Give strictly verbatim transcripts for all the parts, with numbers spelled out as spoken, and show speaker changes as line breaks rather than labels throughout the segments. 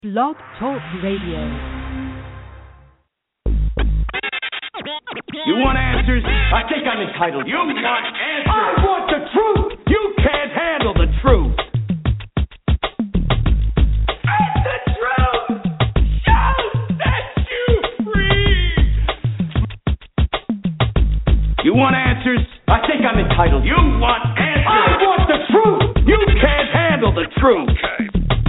Blog Talk Radio.
You want answers? I think I'm entitled. You want answers? I want the truth. You can't handle the truth. And the truth shall set you free. You want answers? I think I'm entitled. You want answers? I want the truth. You can't handle the truth. Okay.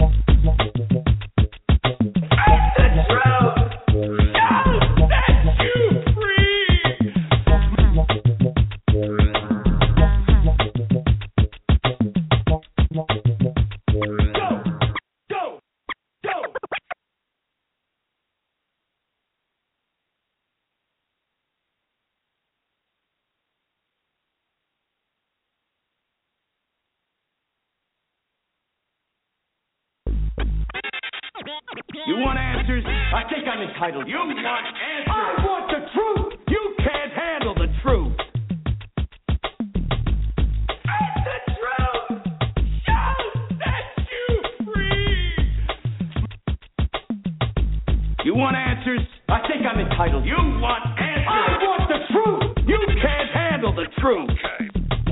You want answers? I think I'm entitled. You want answers? I want the truth. You can't handle the truth. And the truth shall set you free. You want answers? I think I'm entitled. You want answers? I want the truth. You can't handle the truth. Okay.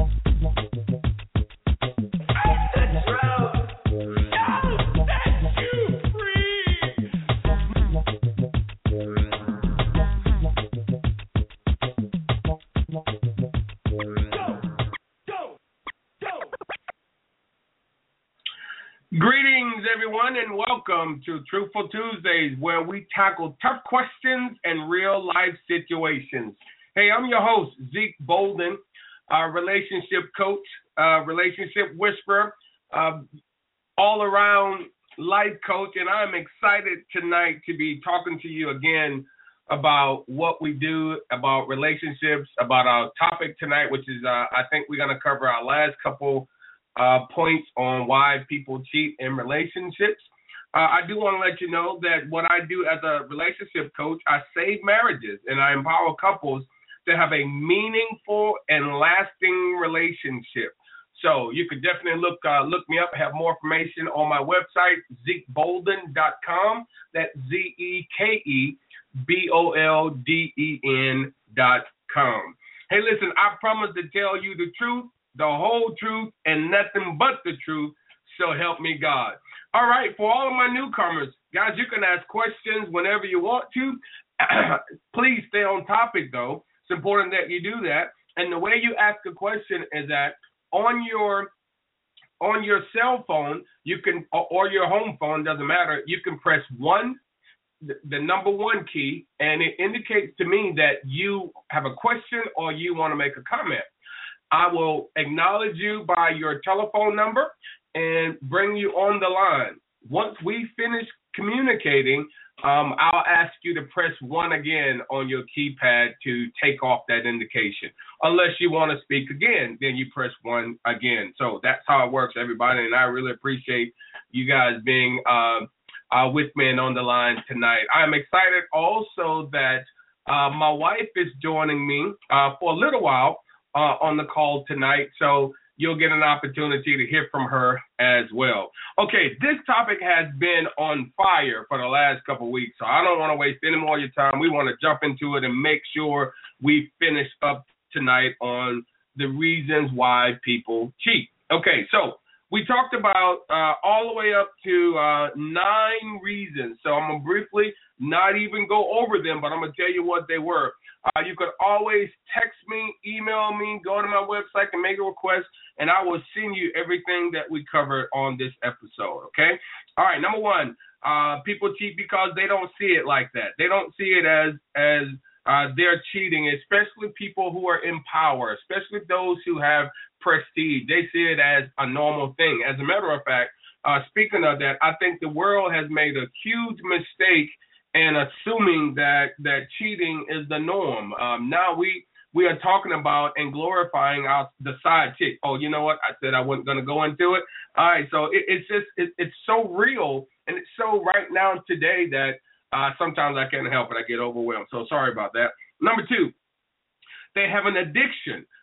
Greetings, everyone, and welcome to Truthful Tuesdays, where we tackle tough questions and real-life situations. Hey, I'm your host, Zeke Bolden, uh, relationship coach, uh, relationship whisperer, uh, all-around life coach, and I'm excited tonight to be talking to you again about what we do, about relationships, about our topic tonight, which is, uh, I think we're going to cover our last couple Uh, points on why people cheat in relationships. Uh, I do want to let you know that what I do as a relationship coach, I save marriages and I empower couples to have a meaningful and lasting relationship. So you could definitely look uh, look me up, have more information on my website, zeke bolden dot com. That's Z E K E B O L D E N dot com. Hey, listen, I promise to tell you the truth, the whole truth, and nothing but the truth, so help me God. All right, for all of my newcomers, guys, you can ask questions whenever you want to. Please stay on topic, though. It's important that you do that. And the way you ask a question is that on your on your cell phone, you can, or your home phone, doesn't matter, you can press one, the, the number one key, and it indicates to me that you have a question or you want to make a comment. I will acknowledge you by your telephone number and bring you on the line. Once we finish communicating, um, I'll ask you to press one again on your keypad to take off that indication. Unless you want to speak again, then you press one again. So that's how it works, everybody, and I really appreciate you guys being uh, uh, with me and on the line tonight. I'm excited also that uh, my wife is joining me uh, for a little while Uh, on the call tonight, so you'll get an opportunity to hear from her as well. Okay, this topic has been on fire for the last couple of weeks, so I don't want to waste any more of your time. We want to jump into it and make sure we finish up tonight on the reasons why people cheat. Okay, so we talked about uh, all the way up to uh, nine reasons, so I'm going to briefly not even go over them, but I'm going to tell you what they were. Uh, you could always text me, email me, go to my website and make a request, and I will send you everything that we covered on this episode, okay? All right, number one, uh, people cheat because they don't see it like that. They don't see it as as uh, they're cheating, especially people who are in power, especially those who have prestige. They see it as a normal thing. As a matter of fact, uh, speaking of that, I think the world has made a huge mistake and assuming that, that cheating is the norm. Um, now we we are talking about and glorifying our, the side chick. Oh, you know what? I said I wasn't going to go into it. All right, so it, it's just it, it's so real and it's so right now today that uh, sometimes I can't help it. I get overwhelmed. So sorry about that. Number two, they have an addiction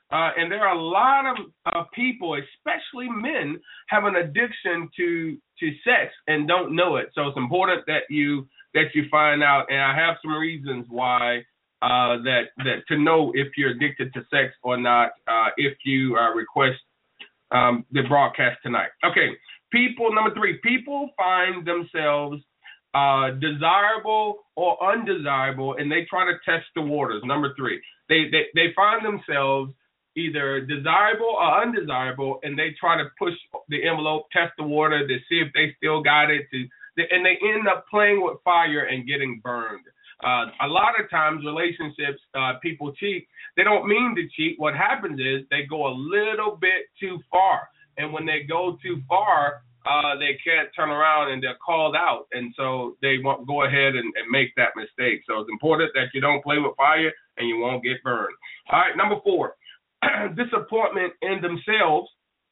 Uh, and there are a lot of uh, people, especially men, have an addiction to to sex and don't know it. So it's important that you that you find out. And I have some reasons why uh, that that to know if you're addicted to sex or not. Uh, if you uh, request um, the broadcast tonight. Okay, people. Number three, people find themselves uh, desirable or undesirable, and they try to test the waters. Number three, they they, they find themselves either desirable or undesirable, and they try to push the envelope, test the water to see if they still got it, to, and they end up playing with fire and getting burned. Uh, a lot of times, relationships, uh, people cheat. They don't mean to cheat. What happens is they go a little bit too far, and when they go too far, uh, they can't turn around and they're called out, and so they won't go ahead and, and make that mistake. So it's important that you don't play with fire and you won't get burned. All right, number four. Disappointment in themselves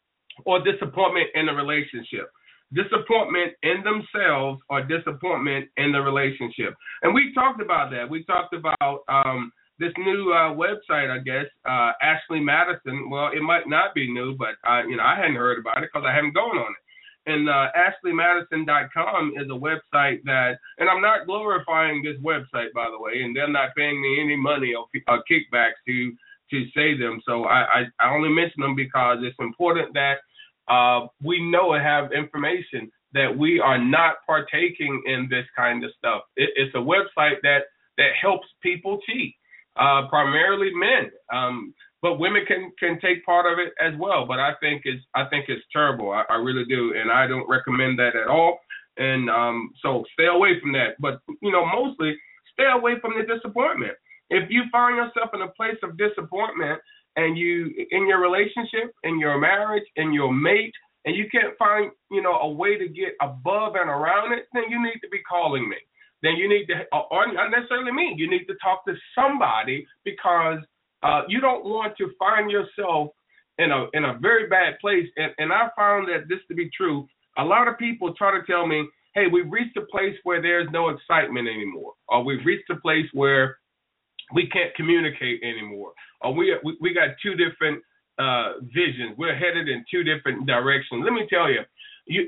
or disappointment in the relationship. Disappointment in themselves or disappointment in the relationship. And we talked about that. We talked about um, this new uh, website, I guess, uh, Ashley Madison. Well, it might not be new, but uh, you know, I hadn't heard about it because I haven't gone on it. And uh, ashley madison dot com is a website that, and I'm not glorifying this website, by the way, and they're not paying me any money or, or kickbacks to to say them. So I, I, I only mention them because it's important that uh, we know and have information that we are not partaking in this kind of stuff. It, it's a website that, that helps people cheat, uh, primarily men. Um, but women can, can take part of it as well. But I think it's I think it's terrible. I, I really do, and I don't recommend that at all. And um, so stay away from that. But you know, mostly stay away from the disappointment. If you find yourself in a place of disappointment and you in your relationship, in your marriage, in your mate, and you can't find, you know, a way to get above and around it, then you need to be calling me. Then you need to, or not necessarily me, you need to talk to somebody because uh, you don't want to find yourself in a in a very bad place. And, and I found that this to be true. A lot of people try to tell me, hey, we've reached a place where there's no excitement anymore, or we've reached a place where we can't communicate anymore, or we we, we got two different uh, visions. We're headed in two different directions. Let me tell you, you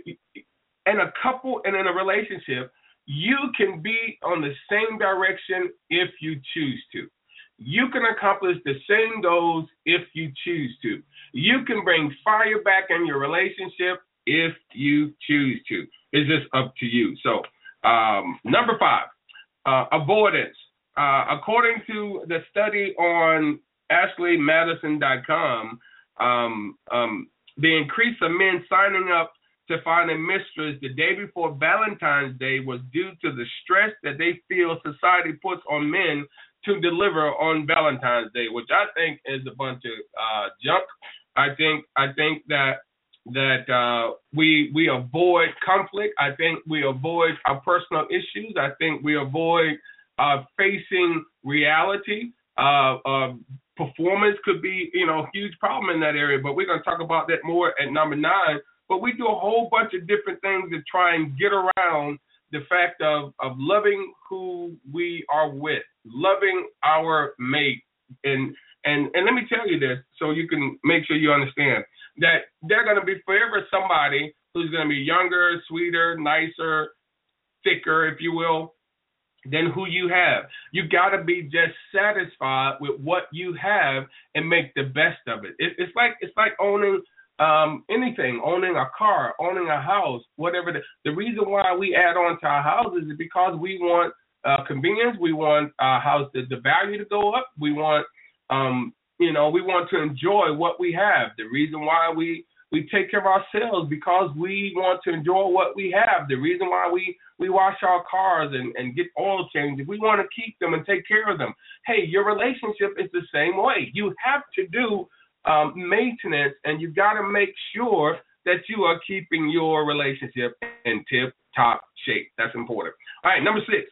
in a couple and in a relationship, you can be on the same direction if you choose to. You can accomplish the same goals if you choose to. You can bring fire back in your relationship if you choose to. It's just up to you. So, um, number five, uh, avoidance. Uh, according to the study on ashley madison dot com, um, um, the increase of men signing up to find a mistress the day before Valentine's Day was due to the stress that they feel society puts on men to deliver on Valentine's Day, which I think is a bunch of uh, junk. I think I think that that uh, we we avoid conflict. I think we avoid our personal issues. I think we avoid Uh, facing reality. Uh, uh, performance could be, you know, a huge problem in that area, but we're going to talk about that more at number nine. But we do a whole bunch of different things to try and get around the fact of, of loving who we are with, loving our mate. And, and, and let me tell you this so you can make sure you understand that they're going to be forever somebody who's going to be younger, sweeter, nicer, thicker, if you will, than who you have. You got to be just satisfied with what you have and make the best of it. it it's like it's like owning um, anything, owning a car, owning a house, whatever. The, the reason why we add on to our houses is because we want uh, convenience. We want our house, the, the value to go up. We want, um, you know, we want to enjoy what we have. The reason why we We take care of ourselves because we want to enjoy what we have. The reason why we, we wash our cars and, and get oil changes, we want to keep them and take care of them. Hey, your relationship is the same way. You have to do um, maintenance, and you got to make sure that you are keeping your relationship in tip-top shape. That's important. All right, number six.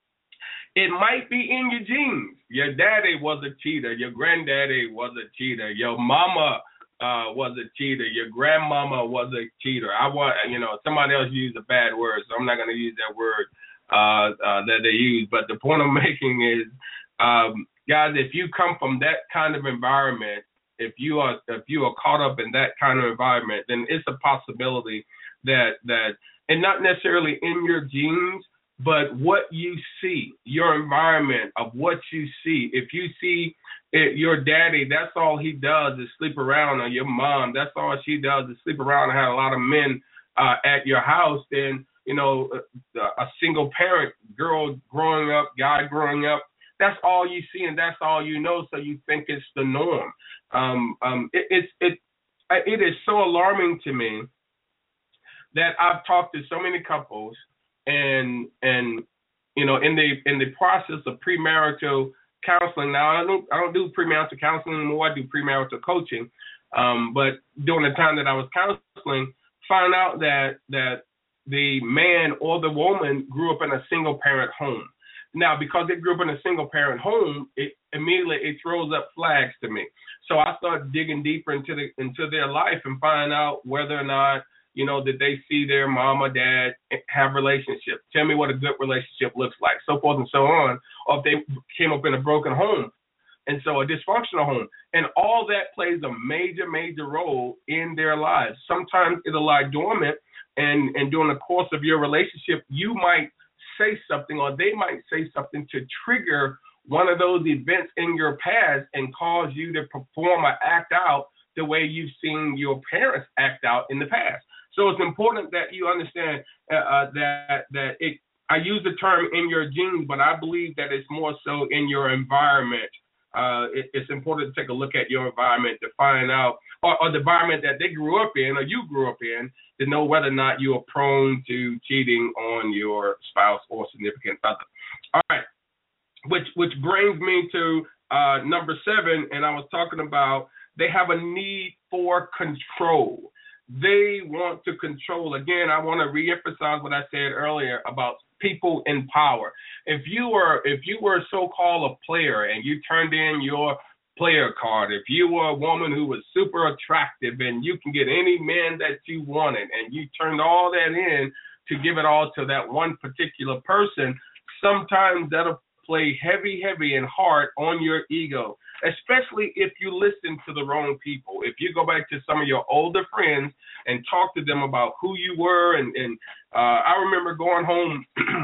It might be in your genes. Your daddy was a cheater. Your granddaddy was a cheater. Your mama Uh, was a cheater. Your grandmama was a cheater. I want, you know, somebody else used a bad word, so I'm not going to use that word uh, uh, that they use. But the point I'm making is, um, guys, if you come from that kind of environment, if you are if you are caught up in that kind of environment, then it's a possibility that that and not necessarily in your genes, but what you see, your environment of what you see. If you see it, your daddy, that's all he does is sleep around, or your mom, that's all she does is sleep around and have a lot of men uh, at your house, then, you know, a, a single parent, girl growing up, guy growing up, that's all you see and that's all you know, so you think it's the norm. Um, um, it, it's it, it is so alarming to me that I've talked to so many couples, and and you know, in the in the process of premarital counseling. Now I don't I don't do premarital counseling anymore. I do premarital coaching. Um, but during the time that I was counseling, found out that that the man or the woman grew up in a single parent home. Now, because they grew up in a single parent home, it immediately it throws up flags to me. So I started digging deeper into the into their life and find out whether or not, you know, that they see their mom or dad have relationships. Tell me what a good relationship looks like, so forth and so on. Or if they came up in a broken home, and so a dysfunctional home. And all that plays a major, major role in their lives. Sometimes it'll lie dormant, and, and during the course of your relationship, you might say something, or they might say something to trigger one of those events in your past and cause you to perform or act out the way you've seen your parents act out in the past. So it's important that you understand uh, uh, that that it. I use the term in your genes, but I believe that it's more so in your environment. Uh, it, it's important to take a look at your environment to find out, or, or the environment that they grew up in or you grew up in, to know whether or not you are prone to cheating on your spouse or significant other. All right, which which brings me to uh, number seven, and I was talking about they have a need for control. They want to control. Again, I want to reemphasize what I said earlier about people in power. If you were if you were so-called a player and you turned in your player card, if you were a woman who was super attractive and you can get any man that you wanted, and you turned all that in to give it all to that one particular person, sometimes that'll play heavy, heavy and hard on your ego, especially if you listen to the wrong people. If you go back to some of your older friends and talk to them about who you were, and, and uh, I remember going home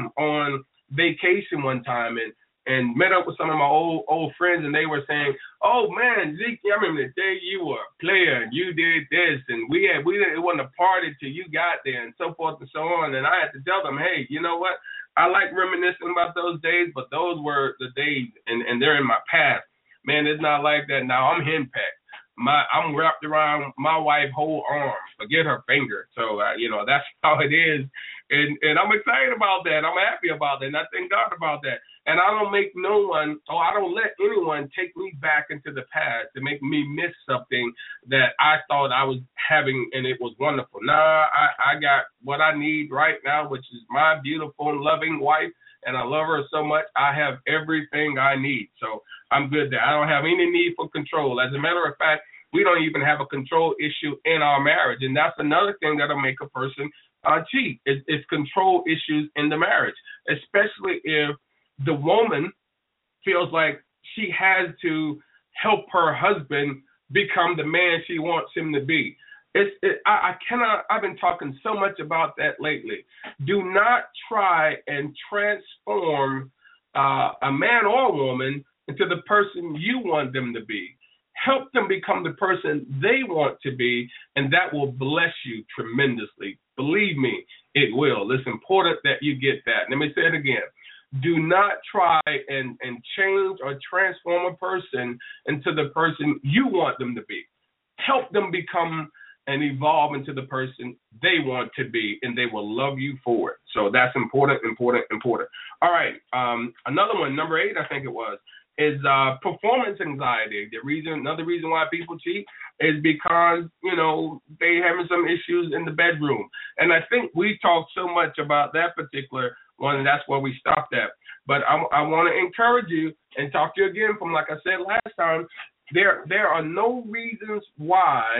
on vacation one time and, and met up with some of my old old friends, and they were saying, "Oh man, Zeke, I remember the day you were a player and you did this, and we had we didn't, it wasn't a party till you got there," and so forth and so on. And I had to tell them, hey, you know what? I like reminiscing about those days, but those were the days, and, and they're in my past. Man, it's not like that now. I'm henpecked. My I'm wrapped around my wife's whole arm. Forget her finger. So uh, you know, that's how it is, and and I'm excited about that. I'm happy about that, and I thank God about that. And I don't make no one, or I don't let anyone take me back into the past to make me miss something that I thought I was having, and it was wonderful. Nah, I, I got what I need right now, which is my beautiful and loving wife, and I love her so much. I have everything I need. So I'm good there. I don't have any need for control. As a matter of fact, we don't even have a control issue in our marriage. And that's another thing that'll make a person uh, cheat, is, is control issues in the marriage, especially if the woman feels like she has to help her husband become the man she wants him to be. It's, it, I, I cannot, I've been talking so much about that lately. Do not try and transform uh, a man or a woman into the person you want them to be. Help them become the person they want to be, and that will bless you tremendously. Believe me, it will. It's important that you get that. Let me say it again. Do not try and, and change or transform a person into the person you want them to be. Help them become and evolve into the person they want to be, and they will love you for it. So that's important, important, important. All right, um, another one, number eight, I think it was, is uh, performance anxiety. The reason, another reason why people cheat is because, you know, they having some issues in the bedroom. And I think we talked so much about that particular one, and that's where we stopped at. But I, I want to encourage you and talk to you again from, like I said last time, there there are no reasons why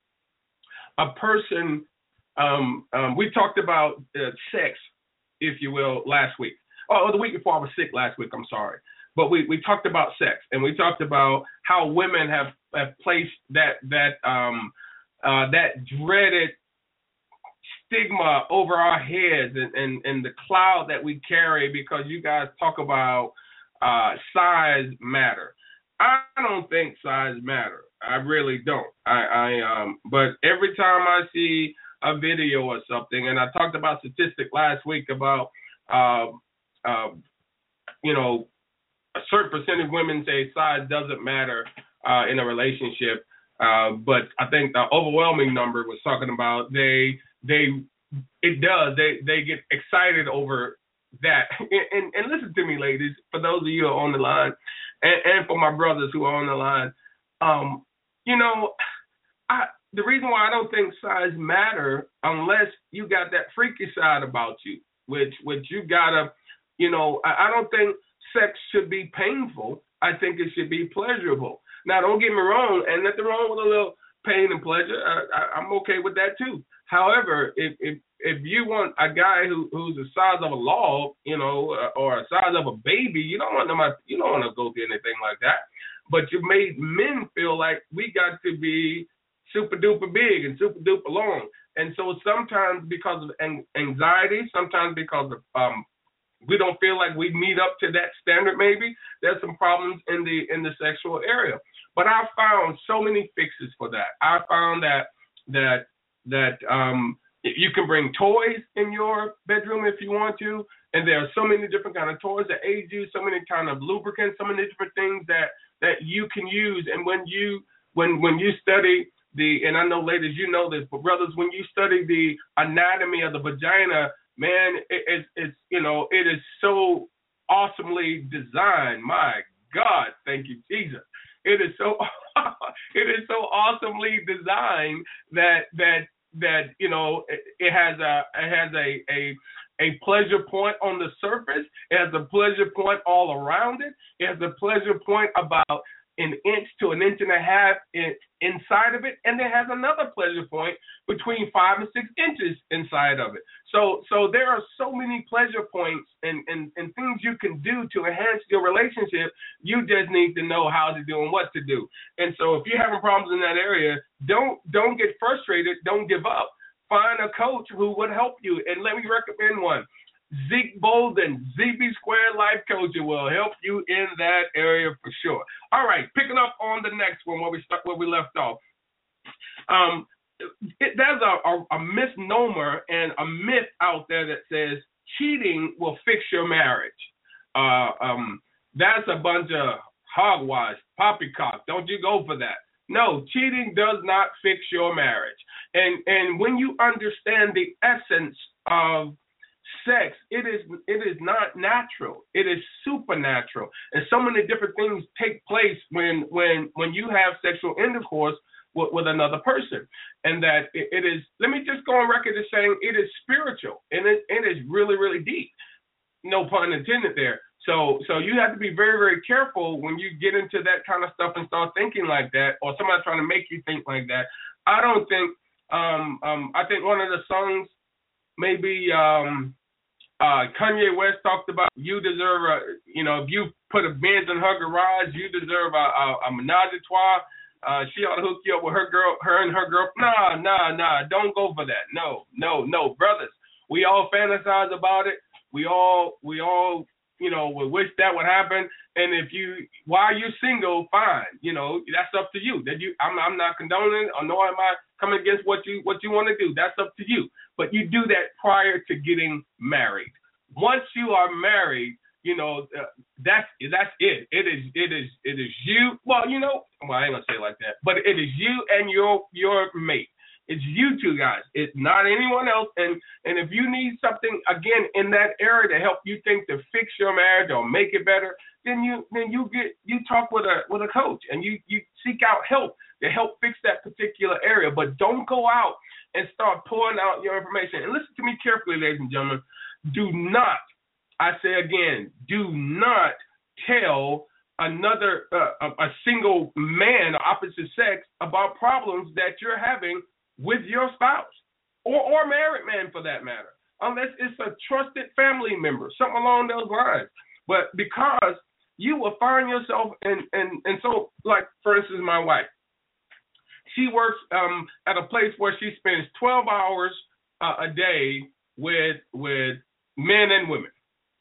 a person, um, um, we talked about uh, sex, if you will, last week. Oh, the week before I was sick last week, I'm sorry. but we, we talked about sex, and we talked about how women have, have placed that that um uh, that dreaded stigma over our heads and, and, and the cloud that we carry because you guys talk about uh, size matter. I don't think size matter. I really don't. I, I um, but every time I see a video or something, and I talked about statistic last week about, uh, uh, you know, a certain percentage of women say size doesn't matter uh, in a relationship, uh, but I think the overwhelming number was talking about they they it does. They they get excited over that. And, and, and listen to me, ladies, for those of you who are on the line, and, and for my brothers who are on the line, um, you know, I the reason why I don't think size matter unless you got that freaky side about you, which which you gotta, you know, I, I don't think sex should be painful. I think it should be pleasurable. Now, don't get me wrong, and nothing wrong with a little pain and pleasure. I, I, I'm okay with that too. However, if if if you want a guy who who's the size of a log, you know, or the size of a baby, you don't want them. You don't want to go through anything like that. But you made men feel like we got to be super duper big and super duper long, and so sometimes because of anxiety, sometimes because of um, we don't feel like we meet up to that standard. Maybe there's some problems in the in the sexual area. But I found so many fixes for that. I found that that that um, you can bring toys in your bedroom if you want to, and there are so many different kind of toys that aid you, so many kind of lubricants, so many different things that, that you can use. And when you when when you study the, and I know ladies you know this, but brothers, when you study the anatomy of the vagina, man, it, it, it's you know it is so awesomely designed. My God, thank you, Jesus. It is so it is so awesomely designed that that that you know it, it has a it has a, a a pleasure point on the surface. It has a pleasure point all around it. It has a pleasure point about an inch to an inch and a half in, inside of it, and it has another pleasure point between five and six inches inside of it. So so there are so many pleasure points and, and, and things you can do to enhance your relationship. You just need to know how to do and what to do. And so if you're having problems in that area, don't don't get frustrated. Don't give up. Find a coach who would help you. And let me recommend one. Zeke Bolden, Z B Squared Life Coach, will help you in that area for sure. All right, picking up on the next one where we start where we left off. Um, it, there's a, a, a misnomer and a myth out there that says cheating will fix your marriage. Uh, um, that's a bunch of hogwash, poppycock. Don't you go for that. No, cheating does not fix your marriage. And and when you understand the essence of sex, it is it is not natural. It is supernatural. And so many different things take place when when when you have sexual intercourse with, with another person. And that it, it is, let me just go on record as saying it is spiritual. And it, it is really, really deep. No pun intended there. So so you have to be very, very careful when you get into that kind of stuff and start thinking like that, or somebody trying to make you think like that. I don't think, um, um, I think one of the songs, maybe um, uh, Kanye West talked about, you deserve a, you know, if you put a Benz in her garage, you deserve a, a, a menage a trois. Uh, she ought to hook you up with her girl, her and her girl. Nah, nah, nah, don't go for that. No, no, no, brothers. We all fantasize about it. We all, we all, you know, would wish that would happen. And if you, while you're single, fine. You know, that's up to you. That you, I'm, I'm not condoning or nor am I coming against what you, what you want to do. That's up to you. But you do that prior to getting married. Once you are married, you know, uh, that's that's it. It is, it is, it is you. Well, you know, well, I ain't gonna say it like that, but it is you and your your mate. It's you two guys. It's not anyone else. And and if you need something again in that area to help you think to fix your marriage or make it better, then you then you get you talk with a with a coach and you you seek out help to help fix that particular area. But don't go out and start pouring out your information. And listen to me carefully, ladies and gentlemen. Do not, I say again, do not tell another uh, a, a single man or opposite sex about problems that you're having with your spouse or, or married man for that matter, unless it's a trusted family member, something along those lines. But because you will find yourself and and and so like for instance, my wife, she works um, at a place where she spends twelve hours uh, a day with with men and women,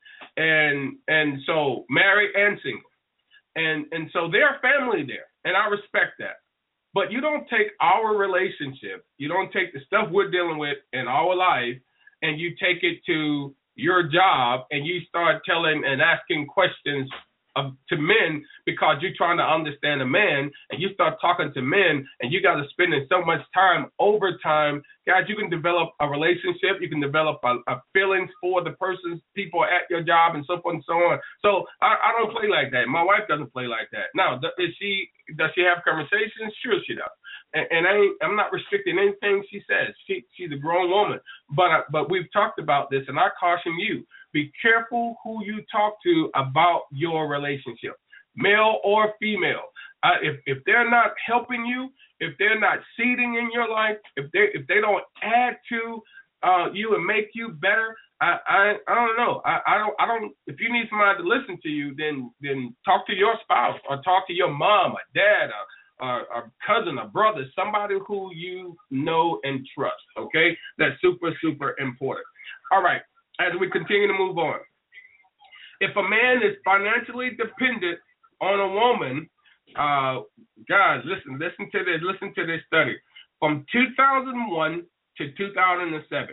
and and so married and single, and and so they're family there, and I respect that. But you don't take our relationship, you don't take the stuff we're dealing with in our life, and you take it to your job, and you start telling and asking questions of, to men because you're trying to understand a man, and you start talking to men, and you got to spend so much time overtime. Guys, you can develop a relationship, you can develop a, a feelings for the person's people at your job, and so forth and so on. So I, I don't play like that. My wife doesn't play like that. Now, is she? Does she have conversations? Sure, she does. And, and I ain't, I'm not restricting anything she says. She, she's a grown woman. But uh, but we've talked about this, and I caution you: be careful who you talk to about your relationship, male or female. Uh, if if they're not helping you, if they're not seeding in your life, if they if they don't add to uh, you and make you better, I, I I don't know. I, I don't I don't. If you need somebody to listen to you, then then talk to your spouse or talk to your mom or dad or or a cousin, a brother, somebody who you know and trust. Okay, that's super super important. All right. As we continue to move on, if a man is financially dependent on a woman, uh, guys, listen, listen to this, listen to this study. From two thousand one to two thousand seven,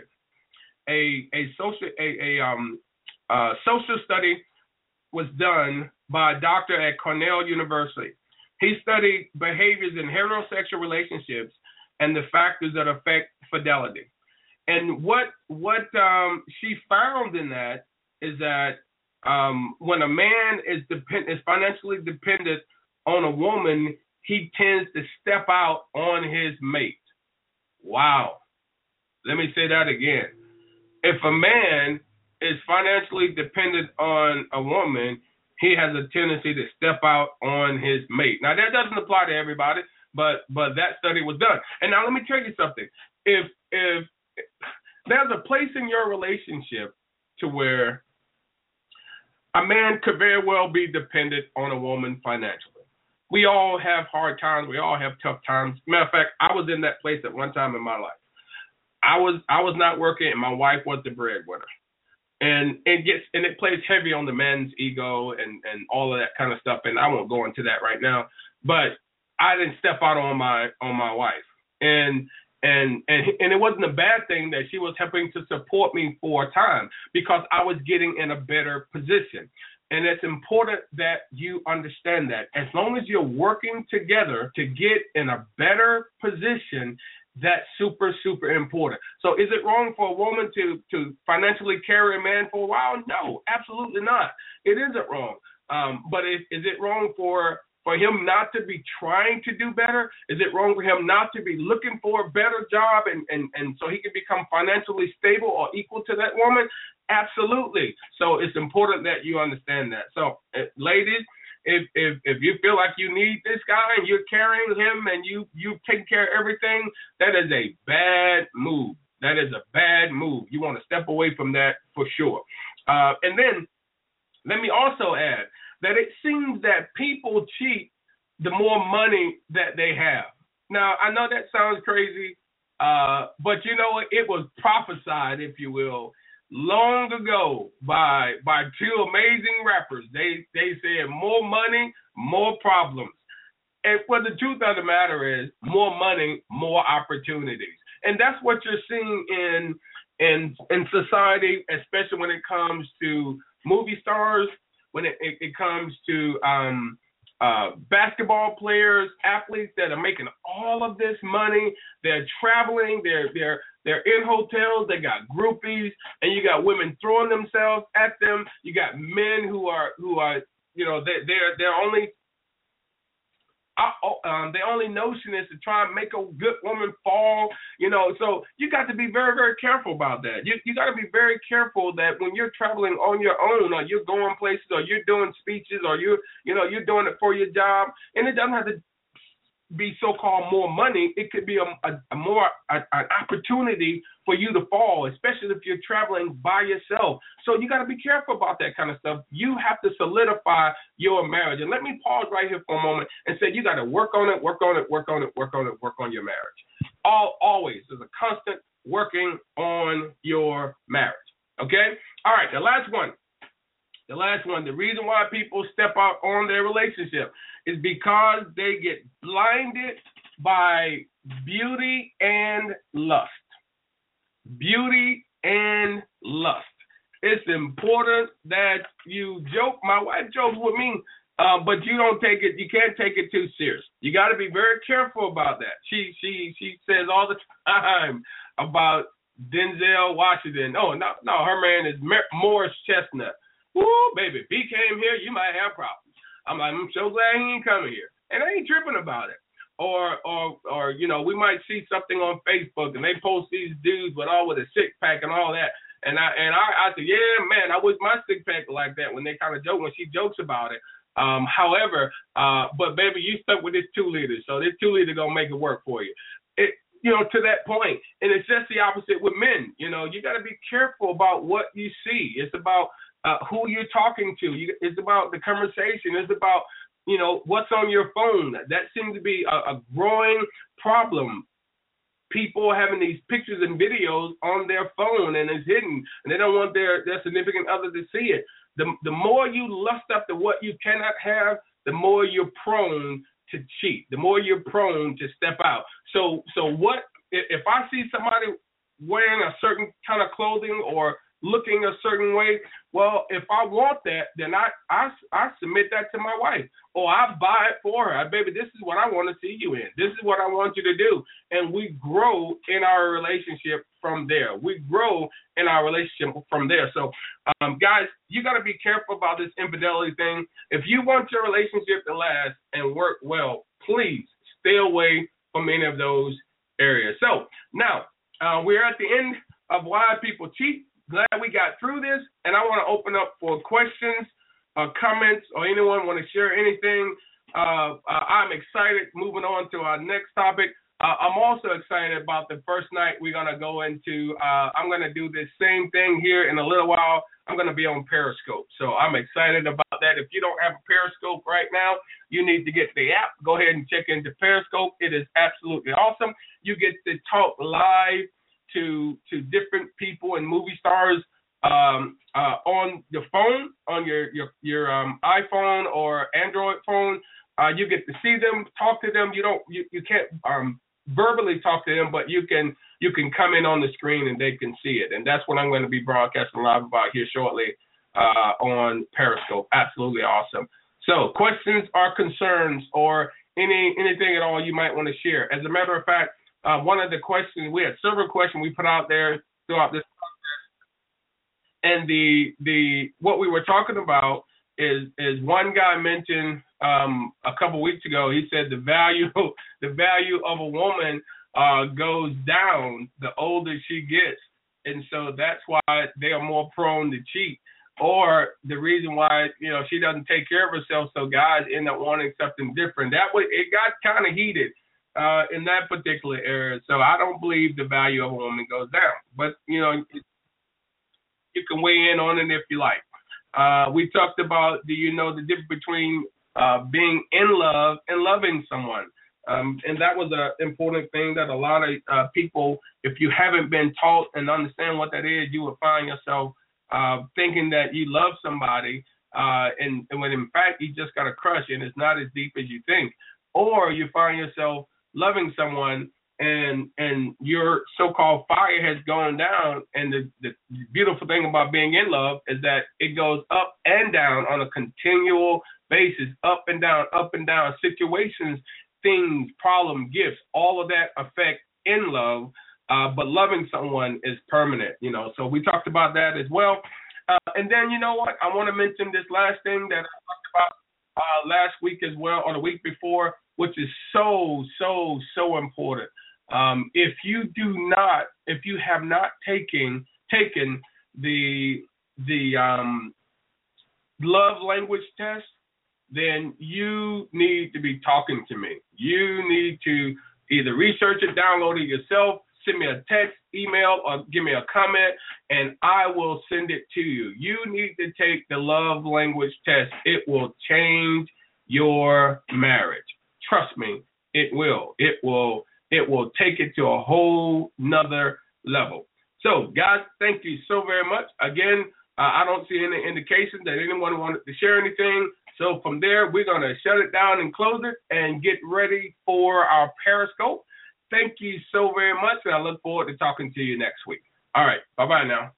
a a social a, a um uh, social study was done by a doctor at Cornell University. He studied behaviors in heterosexual relationships and the factors that affect fidelity. And what what um, she found in that is that um, when a man is depend is financially dependent on a woman, he tends to step out on his mate. Wow. Let me say that again. If a man is financially dependent on a woman, he has a tendency to step out on his mate. Now, that doesn't apply to everybody, but but that study was done. And now let me tell you something. If if there's a place in your relationship to where a man could very well be dependent on a woman financially. We all have hard times. We all have tough times. Matter of fact, I was in that place at one time in my life. I was I was not working, and my wife was the breadwinner. And it gets and it plays heavy on the man's ego and, and all of that kind of stuff. And I won't go into that right now. But I didn't step out on my on my wife. And and and and it wasn't a bad thing that she was helping to support me for a time because I was getting in a better position. And it's important that you understand that. As long as you're working together to get in a better position, that's super, super important. So is it wrong for a woman to, to financially carry a man for a while? No, absolutely not. It isn't wrong. Um, but is, is it wrong for, for him not to be trying to do better? Is it wrong for him not to be looking for a better job and, and, and so he can become financially stable or equal to that woman? Absolutely. So it's important that you understand that. So uh, ladies, If, if if you feel like you need this guy and you're carrying him and you you take care of everything, that is a bad move. That is a bad move. You want to step away from that for sure. Uh, and then let me also add that it seems that people cheat the more money that they have. Now, I know that sounds crazy, uh, but you know, it was prophesied, if you will, long ago by by two amazing rappers. They they said more money, more problems. And what the truth of the matter is, more money, more opportunities. And that's what you're seeing in in in society, especially when it comes to movie stars, when it, it, it comes to um uh basketball players, athletes that are making all of this money. They're traveling, they're they're They're in hotels, they got groupies, and you got women throwing themselves at them. You got men who are, who are, you know, they, they're they're only, um, their only notion is to try and make a good woman fall, you know. So you got to be very, very careful about that. You you got to be very careful that when you're traveling on your own, or you're going places, or you're doing speeches, or you're, you know, you're doing it for your job, and it doesn't have to be so-called more money. It could be a, a, a more a, an opportunity for you to fall, especially if you're traveling by yourself. So you got to be careful about that kind of stuff. You have to solidify your marriage. And let me pause right here for a moment and say you got to work on it, work on it, work on it, work on it, work on your marriage. All always there's a constant working on your marriage. Okay? All right, the last one. The last one, the reason why people step out on their relationship is because they get blinded by beauty and lust. Beauty and lust. It's important that you joke. My wife jokes with me, uh, but you don't take it. You can't take it too serious. You got to be very careful about that. She she she says all the time about Denzel Washington. Oh no no, her man is Morris Chestnut. Woo, baby, if he came here, you might have problems. I'm like, I'm so glad he ain't coming here. And I ain't tripping about it. Or, or, or, you know, we might see something on Facebook and they post these dudes with all with a six pack and all that. And I, and I, I said, yeah, man, I wish my six pack like that when they kind of joke, when she jokes about it. Um, however, uh, but baby, you stuck with this two liter. So this two liter gonna make it work for you. It, you know, to that point. And it's just the opposite with men. You know, you got to be careful about what you see. It's about Uh, who you're talking to. You, it's about the conversation. It's about, you know, what's on your phone. That seems to be a, a growing problem. People having these pictures and videos on their phone and it's hidden, and they don't want their, their significant other to see it. The, the more you lust after what you cannot have, the more you're prone to cheat, the more you're prone to step out. So, so what, if I see somebody wearing a certain kind of clothing or looking a certain way, well, if I want that, then I, I, I submit that to my wife, or I buy it for her. Baby, this is what I want to see you in. This is what I want you to do. And we grow in our relationship from there. We grow in our relationship from there. So, um, guys, you got to be careful about this infidelity thing. If you want your relationship to last and work well, please stay away from any of those areas. So now uh, we're at the end of why people cheat. Glad we got through this, and I want to open up for questions, uh, comments, or anyone want to share anything. Uh, uh, I'm excited moving on to our next topic. Uh, I'm also excited about the first night we're going to go into. Uh, I'm going to do this same thing here in a little while. I'm going to be on Periscope, so I'm excited about that. If you don't have a Periscope right now, you need to get the app. Go ahead and check into Periscope. It is absolutely awesome. You get to talk live to to different people and movie stars um, uh, on your phone, on your your your um, iPhone or Android phone. Uh, you get to see them, talk to them. You don't you, you can't um, verbally talk to them, but you can you can come in on the screen and they can see it. And that's what I'm going to be broadcasting live about here shortly uh, on Periscope. Absolutely awesome. So questions or concerns or any anything at all you might want to share. As a matter of fact, Uh, one of the questions, we had several questions we put out there throughout this process. And the the what we were talking about is is one guy mentioned um, a couple weeks ago, he said the value the value of a woman uh, goes down the older she gets. And so that's why they are more prone to cheat. Or the reason why, you know, she doesn't take care of herself, so guys end up wanting something different. That way it got kind of heated. Uh, in that particular area. So I don't believe the value of a woman goes down. But, you know, you can weigh in on it if you like. Uh, we talked about, do you know the difference between uh, being in love and loving someone? Um, and that was an important thing that a lot of uh, people, if you haven't been taught and understand what that is, you will find yourself uh, thinking that you love somebody uh, and, and when in fact you just got a crush and it's not as deep as you think. Or you find yourself loving someone and and your so-called fire has gone down, and the, the beautiful thing about being in love is that it goes up and down on a continual basis, up and down, up and down, situations, things, problem, gifts, all of that affect in love, uh, but loving someone is permanent, you know, so we talked about that as well. Uh, and then, you know what, I want to mention this last thing that I talked about uh, last week as well, or the week before, which is so, so, so important. Um, if you do not, if you have not taken taken the the um, love language test, then you need to be talking to me. You need to either research it, download it yourself, send me a text, email, or give me a comment, and I will send it to you. You need to take the love language test. It will change your marriage. Trust me, it will. It will it will take it to a whole nother level. So, guys, thank you so very much. Again, uh, I don't see any indication that anyone wanted to share anything. So from there, we're going to shut it down and close it and get ready for our Periscope. Thank you so very much, and I look forward to talking to you next week. All right, bye-bye now.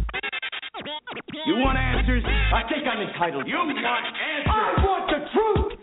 You want answers? I think I'm entitled. You want answers? I want the truth.